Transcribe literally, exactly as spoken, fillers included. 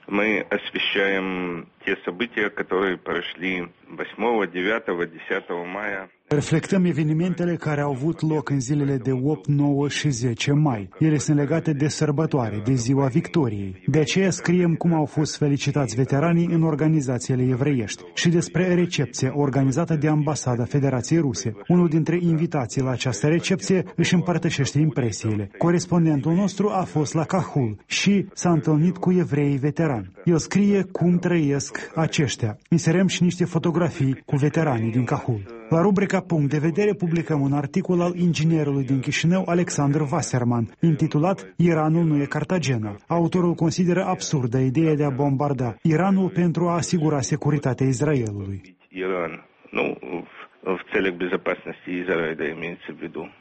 Мы освещаем те события, которые прошли восьмого, девятого, десятого мая. Reflectăm evenimentele care au avut loc în zilele de opt, nouă și zece mai. Ele sunt legate de sărbătoare, de Ziua Victoriei. De aceea scriem cum au fost felicitați veteranii în organizațiile evreiești și despre recepție organizată de Ambasada Federației Ruse. Unul dintre invitații la această recepție își împărtășește impresiile. Corespondentul nostru a fost la Cahul și s-a întâlnit cu evreii veterani. El scrie cum trăiesc aceștia. Inserăm și niște fotografii cu veteranii din Cahul. La rubrica Punct de vedere publicăm un articol al inginerului din Chișinău, Alexandru Wasserman, intitulat Iranul nu e Cartagena. Autorul consideră absurdă ideea de a bombarda Iranul pentru a asigura securitatea Israelului. Iran, nu в целях безопасности Израиля имеется в виду.